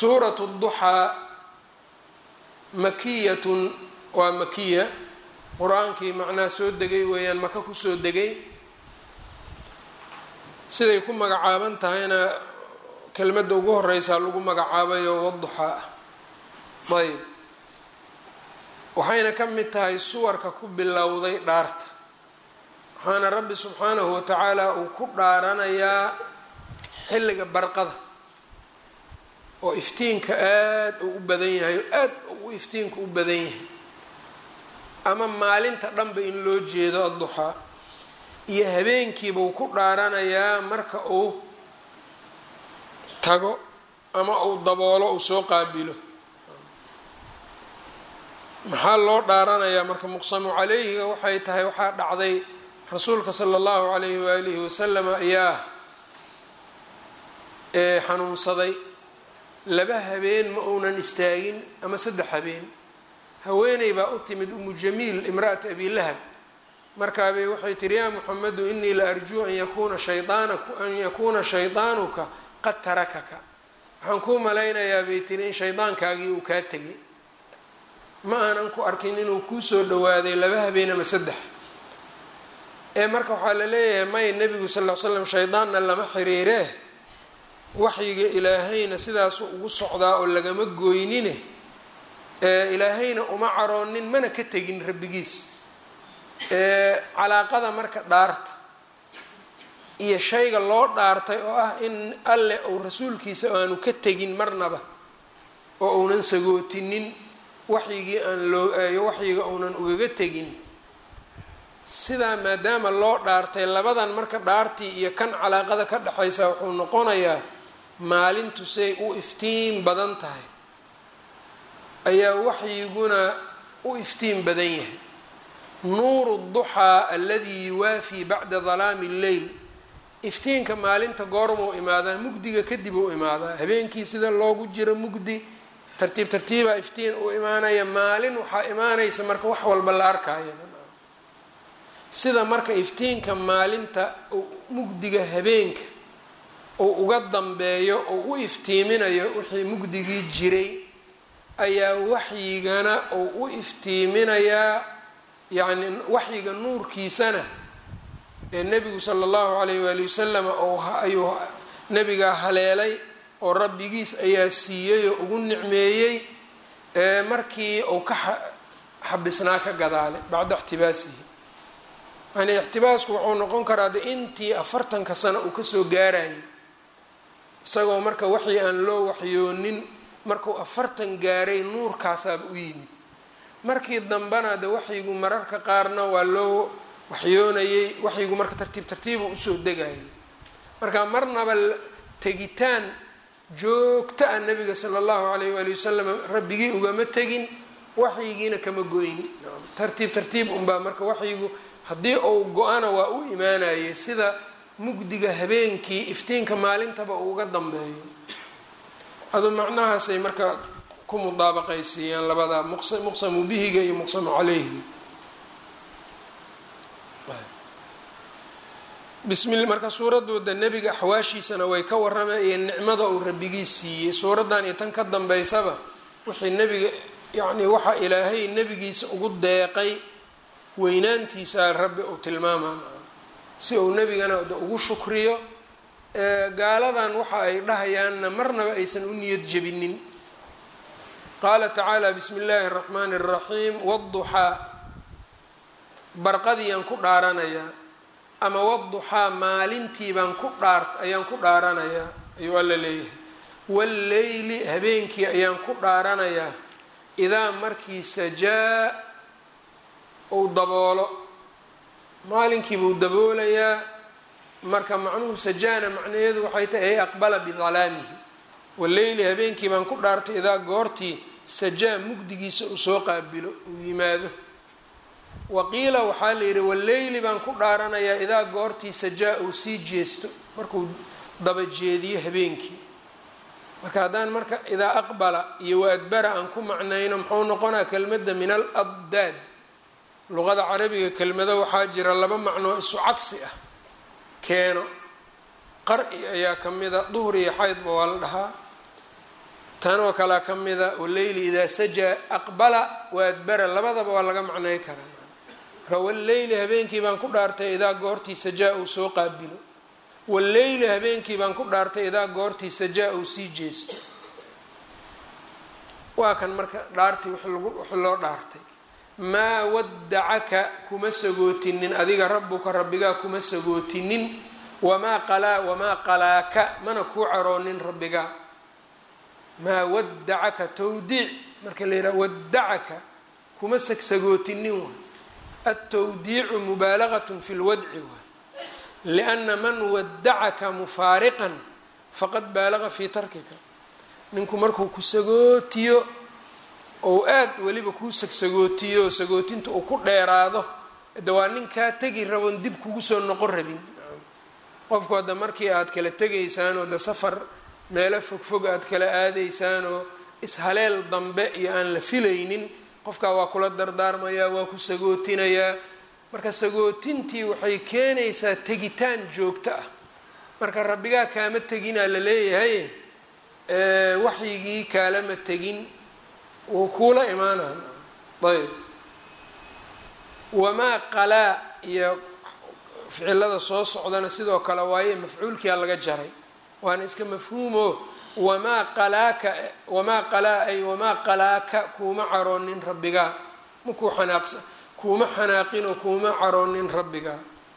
suuratu الضuxaa makiyatun waa makiya, qur-aankii macnaha soo degay weeyaan, maka kusoo degay. siday ku magacaaban tahayna kelmadda ugu horeysaa lagu magacaabayo waduxaa. ayb, waxayna ka mid tahay suwarka ku bilowday dhaarta, waxaana rabbi subxaanahu watacaala uu ku dhaaranayaa xilliga barqada oo iftiinka aad uu u badan yahay, oo aad uu iftiinka u badan yahay, ama maalinta dhanba in loo jeedo adduxaa, iyo habeenkiiba uu ku dhaaranayaa marka uu tago ama uu daboolo uu soo qaabilo. maxaa loo dhaaranayaa marka? muqsamu calayhiga waxay tahay waxaa dhacday rasuulka sala allahu calayhi waalihi wasalam ayaa xanuunsaday 2 habeen ma uunan istaagin ama 3 habeen. haweeney baa u timid umu jamiil imra'at abi lahab, markaabay waxay tihi yaa muxamedu inii la arjuu an yakuuna shaydaanuka qad tarakaka, waxaan kuu malaynayaa bay tihi in shaydaankaagii uu kaa tegay, ma aanan ku arkin inuu kuu soo dhawaaday 2 habeen ama 3. marka waxaa la leeyahay may, nebigu sal ll slam shaydaanna lama xiriiree, waxyiga ilaahayna sidaasu ugu socdaa oo lagama gooynine, ilaahayna uma caroonin mana ka tegin rabbigiis. calaaqada marka dhaarta iyo shayga loo dhaartay oo ah in alle uu rasuulkiisa aanu ka tegin marnaba oo uunan sagootinin, waxyigii waxyiga uunan ugaga tegin, sidaa maadaama loo dhaartay, labadan marka dhaartii iyo kan calaaqada ka dhexaysa wuxuu noqonayaa maalintu say u iftiin badan tahay ayaa waxyiguna u iftiin badan yahay. nuuru الضuxaa aladii yuwaafii bacda dalaami اleyl, iftiinka maalinta goormuu imaadaa? mugdiga kadib uu imaadaa. habeenkii sida loogu jiro mugdi, tartiib tartiibaa iftiin uu imaanaya, maalin waxaa imaanaysa marka wax walba la arkaayo. sida marka iftiinka maalinta mugdiga habeenka uu uga dambeeyo oo u iftiiminayo wixii mugdigii jiray, ayaa waxyigana uu u iftiiminayaa, yacni waxyiga nuurkiisana ee nebigu sala allahu calayh waali wasalam ayuu nebigaa haleelay oo rabbigiis ayaa siiyey oo ugu nicmeeyey markii uu ka xabisnaa ka gadaale bacda ixtibaasihi. yani ixtibaasku wuxuu noqon karaa de intii 40 sano uu kasoo gaarayay, isagoo marka waxyi aan loo waxyoonin, markuu 40 gaaray nuurkaasaaba u yimid. markii dambena de waxyigu mararka qaarna waa loo waxyoonayey, waxyigu marka tartiib tartiibu usoo degayay. marka marnaba tegitaan joogta a nabiga sala allahu calayh waali wasalam rabbigii ugama tegin, waxyigiina kama go-in. tartiib tartiib unbaa marka waxyigu haddii uu go-ana waa u imaanayay, sida mugdiga habeenkii iftiinka maalintaba uu uga dambeeyo. adu macnahaasay marka ku mudaabaqaysiiyaan labada muqsamu bihiga iyo muqsamu calayhi. marka suuradooda nebiga axwaashiisana way ka warramayeen, nicmada uu rabbigii siiyey. suuraddan iyo tan ka dambeysaba wixii nebiga yacni waxaa ilaahay nebigiisa ugu deeqay weynaantiisa rabbi uu tilmaamaan, si uu nebigana ugu shukriyo. gaaladan waxa ay dhahayaanna marnaba aysan u niyad jebinin. qaala tacaala bismi illaahi اraxmaani الraxiim wاduxaa, barqadiiyaan ku dhaaranayaa, ama wاduxaa maalintii ayaan ku dhaaranayaa ayuu alla leeyahay. wاlleyli habeenkii ayaan ku dhaaranayaa, idaa markii sajaa uu daboolo, maalinkiibuu daboolayaa. marka macnuhu sajaana macnaheedu waxay tahay ay aqbala bidalaamihi. walleyli habeenkii baan ku dhaartay, idaa goortii sajaa mugdigiisa uu soo qaabilo uu yimaado. waqiila waxaa la yidhi walleyli baan ku dhaaranayaa, idaa goortii sajaa uu sii jeesto, markuu daba jeediyo habeenkii. marka haddaan marka idaa aqbala iyo waadbara aan ku macnayno, muxuu noqonaa kelmadda min al addaad. luqada carabiga kelmado waxaa jira 2 macnoo isu cagsi ah keeno. qar'i ayaa ka mida, duhri iyo xaydba waa la dhahaa. tanoo kala kamida waleyli idaa sajaa aqbala waadbara labadaba waa laga macnay karaa waleyli habeenkii baan ku dhaartay idaa goortii sajaa uu soo qaabilo waleyli habeenkii baan ku dhaartay idaa goortii sajaa uu sii jeesto waa kan marka dhaartii wax loo dhaartay maa wadacaka kuma sagootinin adiga rabbuka rabbigaa kuma sagootinin wamaa qalaaka mana kuu caroonin rabbigaa maa wadacaka tawdiic marka la yidhaha wadacaka kuma sagsagootinin waay altawdiicu mubaalagaة fi lwadci waay liأna man wadacaka mufaariqan faqad baalaga fii tarkika ninku markuu ku sagootiyo ou aad weliba kuu sagsagootiyo sagootinta uu ku dheeraado de waa ninkaa tegi rabon dib kugu soo noqon rabin qofku hadda markii aad kala tegaysaan oo de safar meelo fogfog aad kala aadaysaan oo ishaleel dambe iyo aan la filaynin qofkaa waa kula dardaarmayaa waa ku sagootinayaa marka sagootintii waxay keenaysaa tegitaan joogto ah marka rabbigaa kaama teginaa la leeyahay waxyigii kaalama tegin wuu kuula imaanaan ayb wamaa qalaa iyo ficilada soo socdana sidoo kale waaye mafcuulkiyaa laga jaray waana iska mafhuumo wamaa qalaa ay wamaa qalaaka kuuma caroonin rabbigaa makuu xanaaqsa kuuma xanaaqin oo kuuma caroonin rabbigaa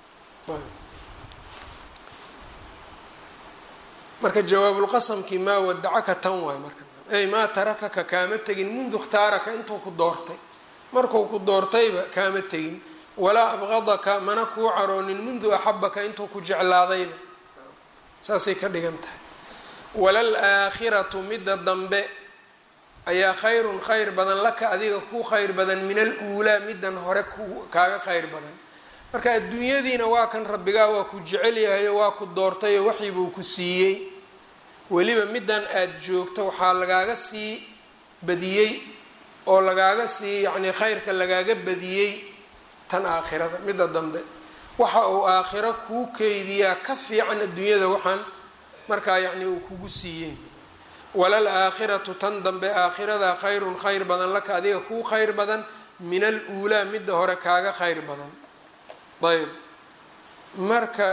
marka jawaabulqasamkii maa wadacaka tan waay marka ay maa tarakaka kaama tegin mundu ikhtaaraka intuu ku doortay markuu ku doortayba kaama tegin walaa abqadaka mana kuu caroonin mundu axabaka intuu ku jeclaadayba saasay ka dhigan tahay walal aakhiratu midda dambe ayaa khayrun khayr badan laka adiga ku khayr badan min al uulaa middan hore kaaga khayr badan marka adduunyadiina waa kan rabbigaa waa ku jecel yahayo waa ku doortayo waxii buu ku siiyey weliba middan aada joogto waxaa lagaaga sii badiyey oo lagaaga sii yacnii khayrka lagaaga badiyey tan aakhirada midda dambe waxa uu aakhiro kuu keydiyaa ka fiican adduunyada waxaan markaa yacnii uu kugu siiyey walal aakhiratu tan dambe aakhiradaa khayrun khayr badan laka adiga kuu khayr badan min al uulaa midda hore kaaga khayr badan ayb marka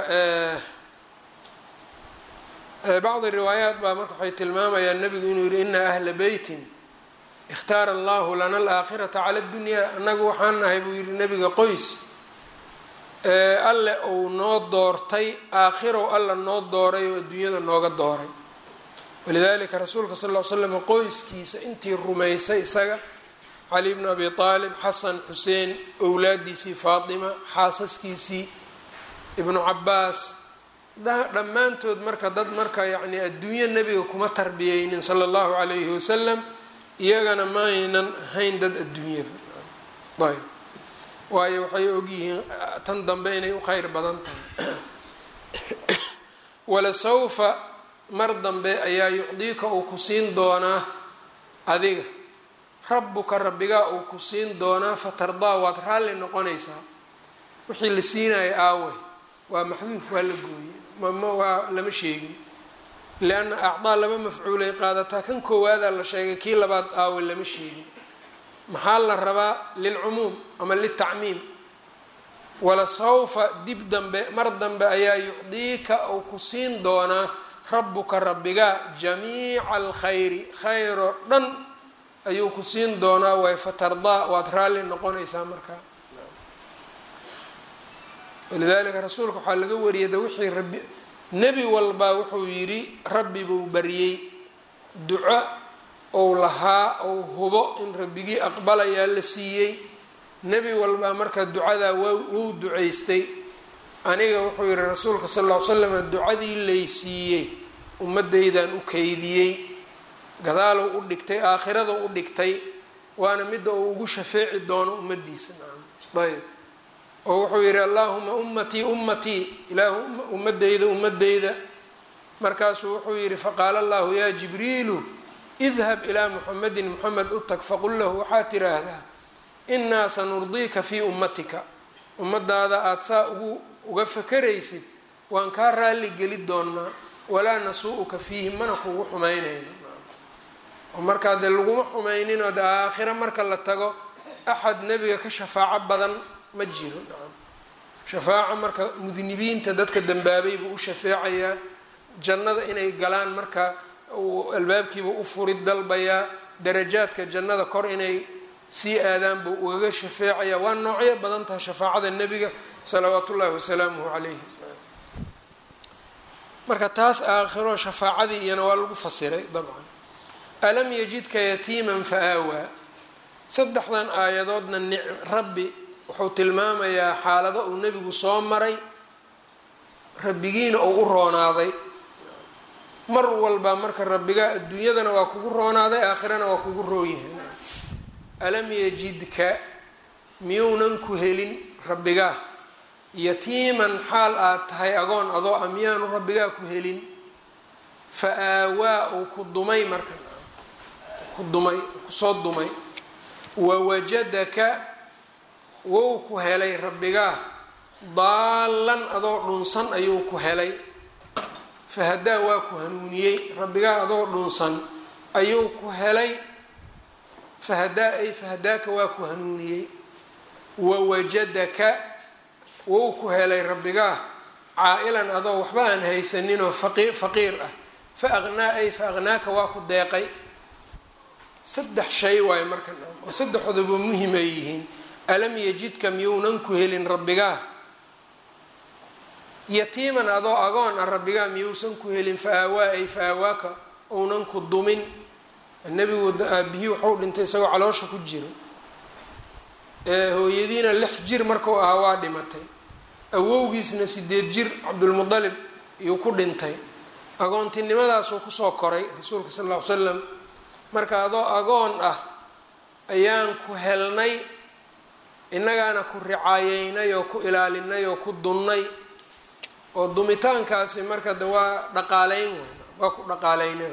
bacdi riwaayaat baa marka waxay tilmaamayaan nabigu inuu yihi ina ahla beytin ikhtaara allahu lana alaakhirata cala اddunyaa annagu waxaan nahay buu yihi nabiga qoys alle uu noo doortay aakhirow alla noo dooray oo adduunyada nooga dooray walidalika rasuulka sal ll slam qoyskiisa intii rumaysay isaga cali bnu abi aalib xasan xuseen owlaadiisii faatima xaasaskiisii ibnu cabaas dhammaantood marka dad marka yacni adduunyo nebiga kuma tarbiyeynin sala allahu calayhi wasalam iyagana maaynan ahayn dad adduunyaba ayb waayo waxay ogyihiin tan dambe inay u khayr badan tahay walasawfa mar dambe ayaa yucdiika uu ku siin doonaa adiga rabbuka rabbigaa uu ku siin doonaa fatardaa waad raalli noqonaysaa wixii la siinaya aawey waa maxduuf waa la gooyey waa lama sheegin lianna acdaa laba mafcuulay qaadataa kan koowaadaa la sheegay kii labaad aawey lama sheegin maxaa la rabaa lilcumuum ama litacmiim walasawfa dib dambe mar dambe ayaa yucdiika uu ku siin doonaa rabbuka rabbigaa jamiica alkhayri khayr oo dhan ayuu ku siin doonaa way fatardaa waad raalli noqonaysaa markaa walidalika rasuulka waxaa laga wariyay de wixii rabbi nebi walbaa wuxuu yidhi rabbi buu baryey duco ou lahaa ou hubo in rabbigii aqbalayaa la siiyey nebi walbaa marka ducadaa wuu ducaystay aniga wuxuu yihi rasuulka sal ll ly slam ducadii lay siiyey ummadaydan u keydiyey gadaalow u dhigtay aakhirada u dhigtay waana midda uu ugu shafeeci doono ummadiisa nacam ayb oo wuxuu yihi allaahuma ummatii ummatii ilaahu ummadeyda ummadeyda markaasuu wuxuu yihi faqaala allahu yaa jibriilu idhab ilaa muxamedin muxamed u tag faqul lahu waxaad tiraahdaa inaa sanurdiika fii ummatika ummadaada aada saa uga fakaraysid waan kaa raalli geli doonaa walaa nasuu'uka fiihi mana kugu xumaynayno oo markaa dee laguma xumayninoo de aakhira marka la tago axad nebiga ka shafaaco badan ma jiro. shafaaco marka mudnibiinta dadka dambaabay buu u shafeecayaa, jannada inay galaan marka albaabkiiba u furid dalbayaa, darajaadka jannada kor inay sii aadaan buu ugaga shafeecayaa. waa noocyo badan taha shafaacada nebiga salawaatu ullaahi wasalaamuhu calayhi. marka taas aakhiro shafaacadii iyana waa lagu fasiray dabcan. alam yajidka yatiiman fa aawaa, saddexdan aayadoodna rabbi wuxuu tilmaamayaa xaalado uu nebigu soo maray, rabbigiina uu u roonaaday. mar walba marka rabbigaa adduunyadana waa kugu roonaaday, aakhirana waa kugu roonyahay. alam yajidka miyuunan ku helin rabbigaa yatiiman xaal aad tahay agoon adoo a miyaanu rabbigaa ku helin, fa aawaa uu ku dumay marka kusoo dumay, wawajadaka wou ku helay rabbigaa daalan adoo dhunsan ayuu ku helay, fahadaa waa ku hanuuniyey. rabbigaa adoo dhunsan ayuu ku helay, fahadaa ay fahadaaka waa ku hanuuniyey. wawajadaka wou ku helay rabbigaa caa-ilan adoo waxba aan haysaninoo faqiir ah, fa aqnaa ay fa aqnaaka waa ku deeqay. saddex shay waayo marka oo saddexdaba muhim ay yihiin. alam yajidka miyuunan ku helin rabbigaa yatiiman adoo agoon ah, rabbigaa miyuusan ku helin, fa aawaa ay fa aawaaka ounan ku dumin. nebigu aabihii waxau dhintay isagoo caloosha ku jiro, hooyadiina 6 jir markuu ahaa waa dhimatay, awowgiisna 8 jir cabdulmutalib iyuu ku dhintay. agoontinimadaasuu kusoo koray rasuulka sal lla ly slam. marka adoo agoon ah ayaan ku helnay, innagaana ku ricaayeynay oo ku ilaalinay oo ku dunnay. oo dumitaankaasi marka de waa dhaqaaleyn waa ku dhaqaaleynay.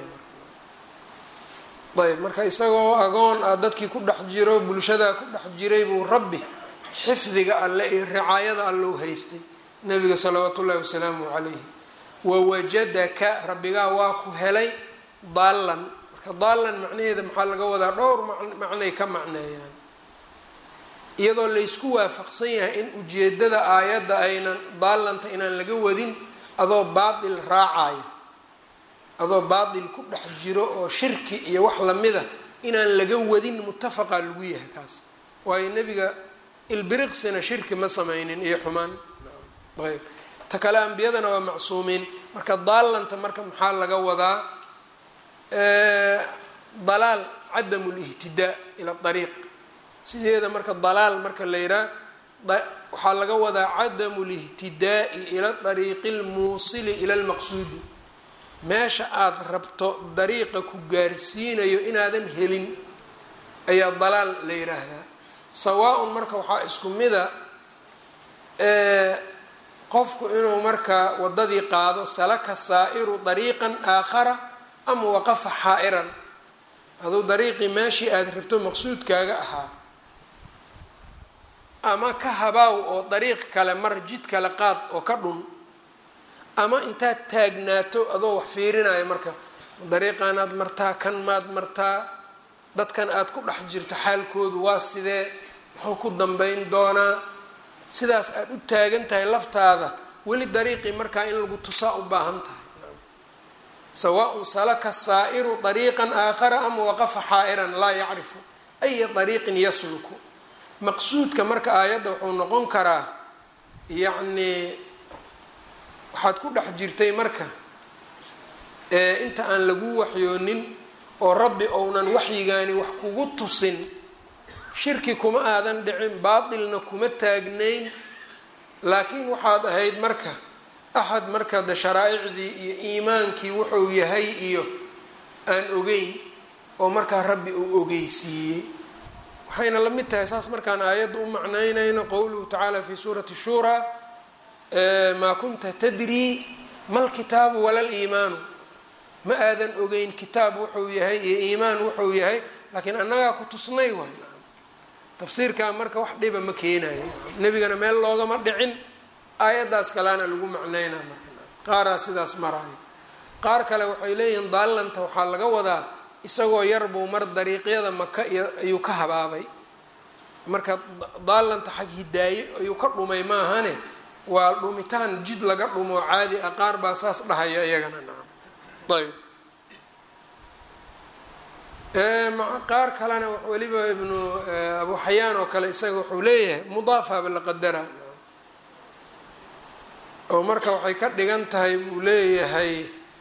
ayb marka isagoo agoon ah dadkii ku dhex jiro, bulshadaa ku dhex jiray buu rabbi xifdiga alle iyo ricaayada alle u haystay nabiga salawaatu ullahi wasalaamu calayhi. wawajadaka rabbigaa waa ku helay daalan. marka daalan macnaheeda maxaa laga wadaa? dhowr macnay ka macneeyaan, iyadoo laysku waafaqsan yahay in ujeedada aayadda aynan daalanta inaan laga wadin adoo baatil raacayo, adoo baatil ku dhex jiro oo shirki iyo wax lamida inaan laga wadin muttafaqaa lagu yahay kaas. waayo nebiga ilbiriqsina shirki ma sameynin iyo xumaan. ayb ta kale ambiyadana waa macsuumiin. marka daalanta marka maxaa laga wadaa? dalaal cadamu lihtidaa ila ariiq. sideeda marka dalaal marka la yihaha waxaa laga wadaa cadamu lihtidaai ila ariiqi lmuusili ila lmaqsuudi. meesha aada rabto dariiqa ku gaarsiinayo inaadan helin ayaa dalaal la yiraahdaa. sawaa-un marka waxaa isku mida qofku inuu marka wadadii qaado, salaka saa'iru dariiqan aakhara ama waqafa xaa'iran. aduu dariiqii meeshii aada rabto maqsuudkaaga ahaa, ama ka habaaw oo dariiq kale mar jid kale qaad oo ka dhun, ama intaad taagnaato adoo wax fiirinayo marka dariiqaanaad martaa, kan maad martaa, dadkan aada ku dhex jirto xaalkoodu waa sidee, muxuu ku dambeyn doonaa, sidaas aada u taagan tahay laftaada weli dariiqii markaa in lagu tusaa u baahan tahay. sawaaءun salaka saa'iru dariiqan aakhara ama waqafa xaa'iran laa yacrifu aya dariiqin yasluku. maqsuudka marka aayadda wuxuu noqon karaa yacnii waxaad ku dhex jirtay marka inta aan lagu waxyoonin oo rabbi ounan waxyigaani wax kugu tusin, shirki kuma aadan dhicin, baatilna kuma taagnayn, laakiin waxaad ahayd marka axad marka de sharaa'icdii iyo iimaankii wuxuu yahay iyo aan ogeyn oo markaa rabbi uu ogeysiiyey. waxayna la mid tahay saas markaan aayadda u macnaynayno qowluhu tacaala fi suurati shuuraa maa kunta tadrii ma lkitaabu wala liimaanu. ma aadan ogeyn kitaab wuxuu yahay iyo iimaan wuxuu yahay, laakiin annagaa ku tusnay waay. tafsiirkaa marka wax dhiba ma keenayo, nebigana meel loogama dhicin, aayaddaas kaleana lagu macnaynaa marka qaaraa sidaas maraayo. qaar kale waxay leeyihiin daallanta waxaa laga wadaa isagoo yar buu mar dariiqyada maka ayuu ka habaabay, marka daalanta xag hidaaye ayuu ka dhumay maahane waa dhumitaan jid laga dhumo caadi ah, qaar baa saas dhahaya iyagana. nacam ayb qaar kalena weliba ibnu abu xayaan oo kale isaga wuxuu leeyahay mudaafaba la qadara, oo marka waxay ka dhigan tahay buu leeyahay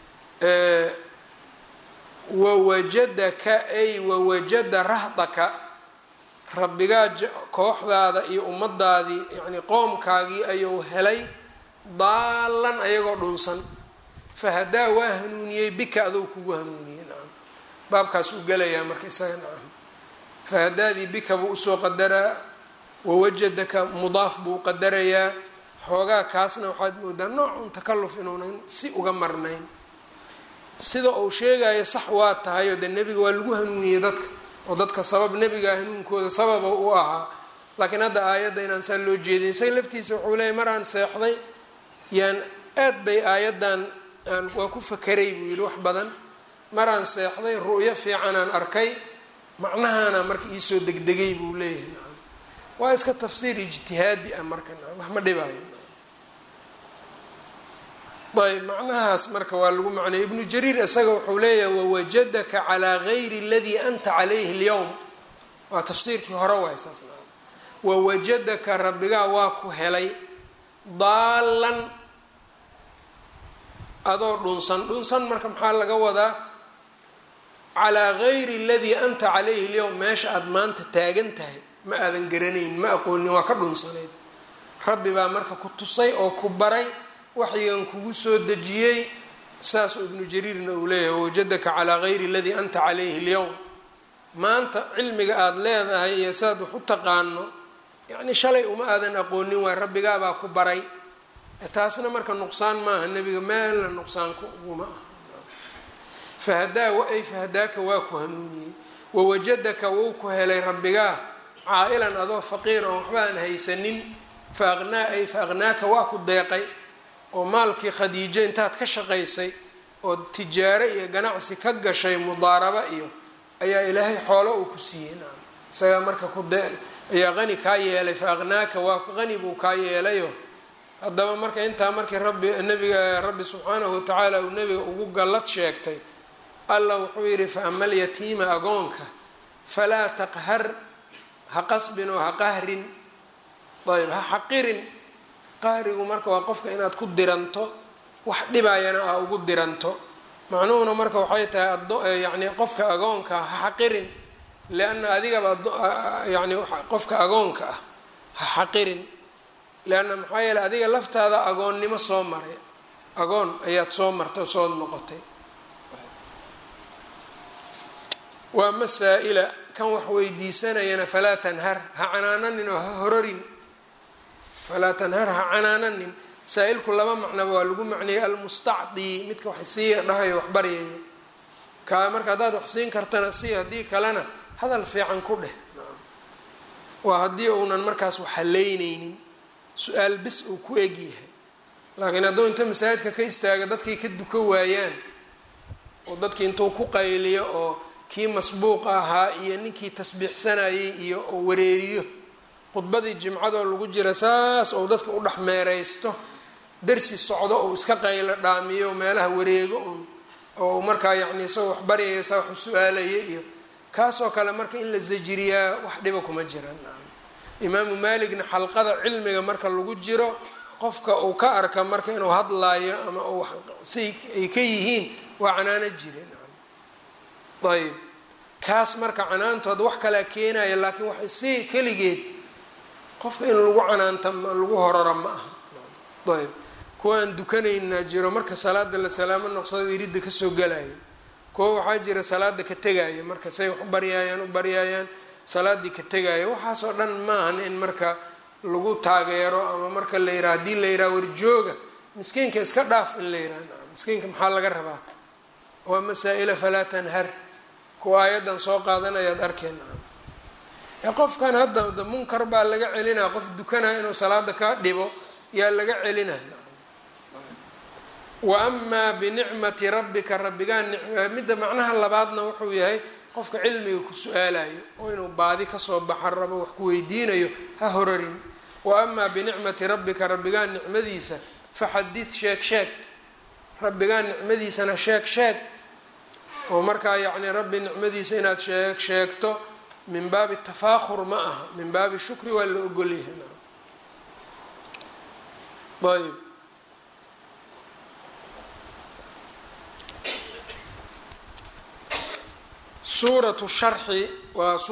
wawajadaka ay wawajada rahdaka, rabbigaa kooxdaada iyo ummadaadii yani qoomkaagii ayuu helay daalan ayagoo dhunsan, fahadaa waa hanuuniyey bika adou kugu hanuuniyey. nacam baabkaas u gelayaa marka isaga. nacam fahadaadii bika buu usoo qadaraa, wawajadaka mudaaf buu qadarayaa, xoogaa kaasna waxaad moodaa noocun takalluf inuunan si uga marnayn. sida uu sheegayo sax waa tahay oo dee nebiga waa lagu hanuuniyey dadka, oo dadka sabab nebiga hanuunkooda sababa u ahaa, laakiin hadda aayadda inaan saa loo jeedin. isaga laftiisa wuxuu leeyay maraan seexday yaan aad bay aayaddan waa ku fakeray buu yidhi wax badan, maraan seexday ru'yo fiicanaan arkay, macnahaana marka iisoo degdegay buu leeyahay. nacam waa iska tafsiir ijtihaadi ah marka, nacam wax ma dhibaayo. ayb macnahaas marka waa lagu macnay. ibnu jariir isaga wuxuu leeyahay wawajadaka calaa gayri aladii anta calayhi اlyowm, waa tafsiirkii hore waay saas. wawajadaka rabbigaa waa ku helay daalan adoo dhunsan. dhunsan marka maxaa laga wadaa? calaa gayri aladii anta calayhi اlyowm, meesha aada maanta taagan tahay ma aadan garanayn, ma aqoonin, waa ka dhunsanayd. rabbi baa marka ku tusay oo ku baray, waxyigan kugu soo dejiyey. saasuu ibnu jariirna uu leeyahay wawajadaka calaa gayri aladii anta calayhi اlyowm, maanta cilmiga aada leedahay iyo saad wax u taqaano yacni shalay uma aadan aqoonin, waay rabbigaabaa ku baray. taasna marka nuqsaan maaha, nebiga meelna nuqsaanku uguma aha. fahadaa ay fahadaaka waa ku hanuuniyey, wawajadaka wuu ku helay rabbigaa caa'ilan adoo faqiir oon waxba aan haysanin, faaqnaa ay faaqnaaka waa ku deeqay, oo maalkii khadiijo intaad ka shaqaysay oo tijaaro iyo ganacsi ka gashay mudaaraba iyo ayaa ilaahay xoolo uu ku siiyey. nacam isagaa marka ayaa qani kaa yeelay, faaqnaaka waa qani buu kaa yeelayo. haddaba marka intaa markii rabbi subxaanahu watacaala uu nebiga ugu gallad sheegtay, allah wuxuu yidhi faama alyatiima agoonka falaa taqhar, ha qasbin oo ha qahrin. ayb ha xaqirin. qahrigu marka waa qofka inaad ku diranto, wax dhibayana aa ugu diranto. macnuhuna marka waxay tahay yani qofka agoonka ha xaqirin, lianna adigaba yani qofka agoonka ah ha xaqirin, lianna maxaa yeele adiga laftaada agoonnimo soo maray, agoon ayaad soo martay oo soo noqotay. waa masaa-ila kan wax weydiisanayana falaa tanhar, ha canaananin oo ha hororin. falaa tanhar ha canaananin. saa-ilku laba macnaba waa lagu macneeyey, almustacdii midka wax sii dhahayo wax baryaya, kaa marka haddaad wax siin kartana sii, haddii kalena hadal fiican ku dheh. waa haddii uunan markaas wax haleyneynin, su-aal bis uu ku egyahay. laakiin hadduu inta masaajidka ka istaaga dadkii ka duko waayaan, oo dadkii intuu ku qayliyo oo kii masbuuqa ahaa iyo ninkii tasbiixsanayay iyo oo wareeriyo, khudbadii jimcadoo lagu jira saas ou dadka u dhex meereysto, darsi socdo ou iska qaylo dhaamiyo meelaha wareego un, oo markaa yacni isagoo wax baryayo saa wax u su-aalaya iyo kaasoo kale marka in la zajiriyaa wax dhiba kuma jiraan. imaamu maaligna xalqada cilmiga marka lagu jiro, qofka uu ka arka marka inuu hadlaayo ama uu si ay ka yihiin waa canaano jireen. ayb kaas marka canaantood wax kalaa keenaya, laakiin wax si keligeed qofka in lagu canaanta lagu horaro ma aha. ayb kuwa aan dukanaynaa jiro, marka salaada la salaamo noqsado iridda kasoo galaya. kuwa waxaa jira salaada ka tegaya, marka say wax u baryaayaan salaadii ka tegaya. waxaasoo dhan maahan in marka lagu taageero ama marka la yiraha hadii la yiraha warjooga miskiinka iska dhaaf in la yiraha. miskiinka maxaa laga rabaa? waa masaa-ila falaa tanhar, kuwa aayadan soo qaadanayaad arkeen. qofkan hadda munkar baa laga celinaa, qof dukanaa inuu salaada ka dhibo yaa laga celinaa. waأmaa binicmati rabbika rabbigaa midda macnaha labaadna wuxuu yahay qofka cilmiga ku su-aalayo oo inuu baadi kasoo baxa rabo wax ku weydiinayo ha horarin. waأmaa binicmati rabbika rabbigaa nicmadiisa faxadid sheeg sheeg, rabbigaa nicmadiisana sheeg sheeg, oo markaa yacni rabbi nicmadiisa inaad sheegto min baabi tafaakur ma aha, min baabi shukri waa la ogolyahay. ayb suuratu sharxi waa